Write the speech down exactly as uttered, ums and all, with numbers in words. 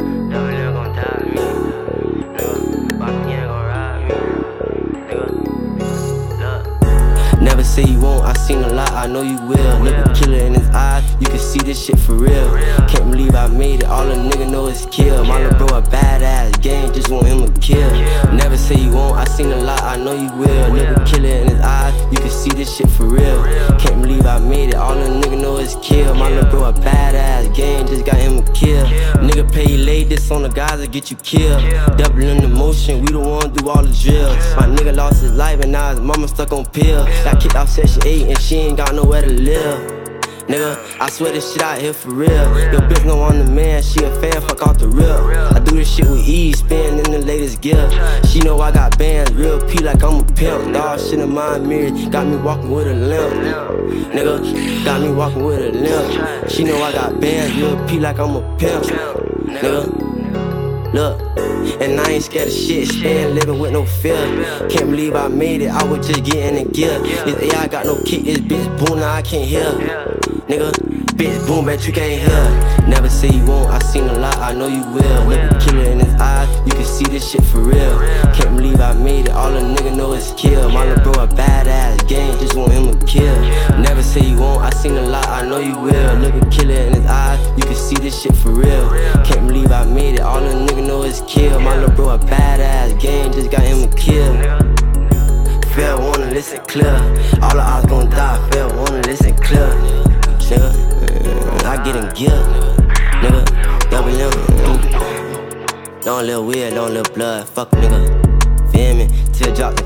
Double M gon' die with me, nigga. Bobby ain't gon' ride me, nigga. Look. Never say you won't, I seen a lot, I know you will. Look a killer in his eyes, you can see this shit for real. Can't believe I made it, all a nigga know is kill. My little bro a badass, gang just want him to kill. Never say you won't, I seen a lot, I know you will. Look a killer in his eyes, you can see this shit for real. Can't believe I made it, all a nigga know is kill. My little bro a badass, gang just got him to kill. Nigga pay late, this on the guys that get you killed. Doubling the motion, we the one do all the drills. My nigga lost his life and now his mama stuck on pills. Got kicked off section eight and she ain't got nowhere to live. Nigga, I swear this shit out here for real. Your bitch know I'm the man, she a fan, fuck off the real. I do this shit with ease, spin in the latest gear. She know I got bands, real P like I'm a pimp. Dog shit in my mirror, got me walking with a limp. Nigga, got me walking with a limp. She know I got bands, real P like I'm a pimp. Nigga, look. And I ain't scared of shit, staying living with no fear. Can't believe I made it, I was just getting in gear. This A I got no kick, this bitch boom, now I can't hear. Nigga, bitch boom, bet you can't hear. Never say you won't, I seen a lot, I know you will. Look a killer in his eyes, you can see this shit for real. Can't believe I made it, all a nigga know is kill. My little bro a badass, gang just want him to kill. Never say you won't, I seen a lot, I know you will. Look a killer in his eyes, you can see this shit for real. Can't believe I made it, all a nigga know is kill. My little bro a badass, gang just got him to kill. Fair wanna listen clear, all the odds gon' die. Fair wanna listen clear, nigga. I get in gear, nigga. Double M. Don't live weird, don't live blood. Fuck nigga, feel me? Till drop.